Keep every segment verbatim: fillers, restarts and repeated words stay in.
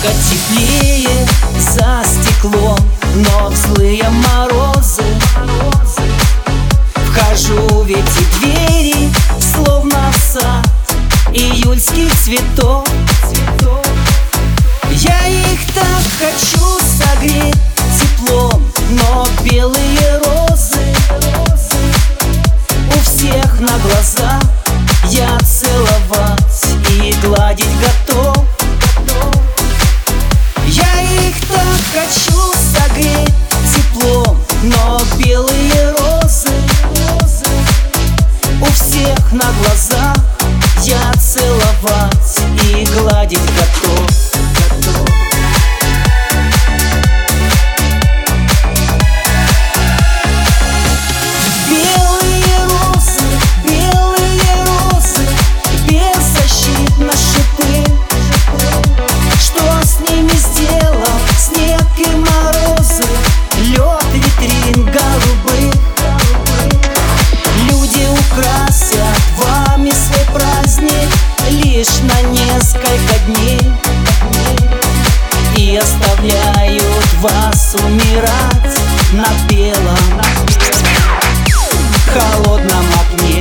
немного теплее за стеклом, но в злые морозы вхожу в эти двери, словно в сад июльских цветов. Я их так хочу согреть теплом, но белые розы у всех на глазах я целовать и гладить готов. Я их так хочу согреть теплом, но белые розы у всех на глазах я целовать и гладить готов. Лишь на несколько дней и оставляют вас умирать на белом холодном окне.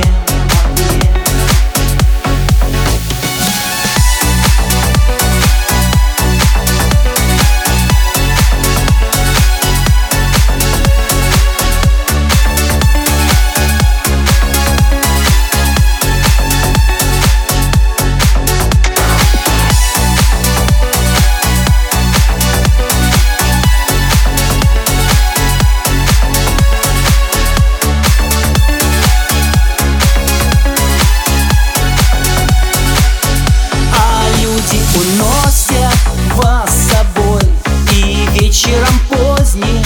Уносят вас с собой и вечером поздним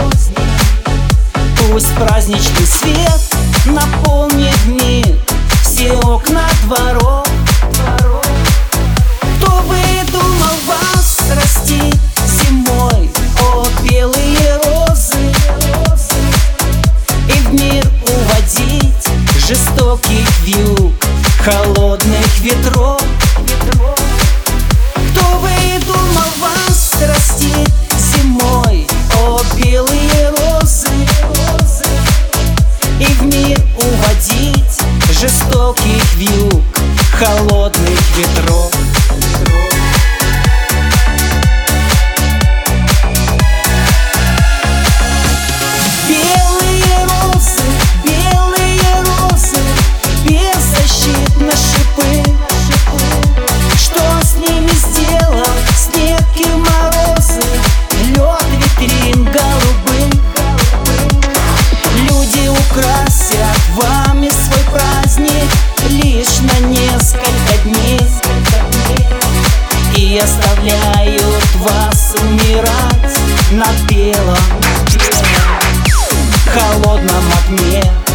пусть праздничный свет наполнит мир все окна дворов. Кто бы думал вас растить зимой, о белые розы, и в мир уводить жестоких вьюг, холодных ветров. Кто бы думал вас растить зимой, о белые розы, и в мир уводить жестоких вьюг, холодных ветров. Белые розы, белые розы, беззащитны шипы. Что с ними сделал снег и морозы, лед витрин голубых? Люди украсят вами свой праздник лишь на несколько дней и оставляют вас умирать на белом холодном окне.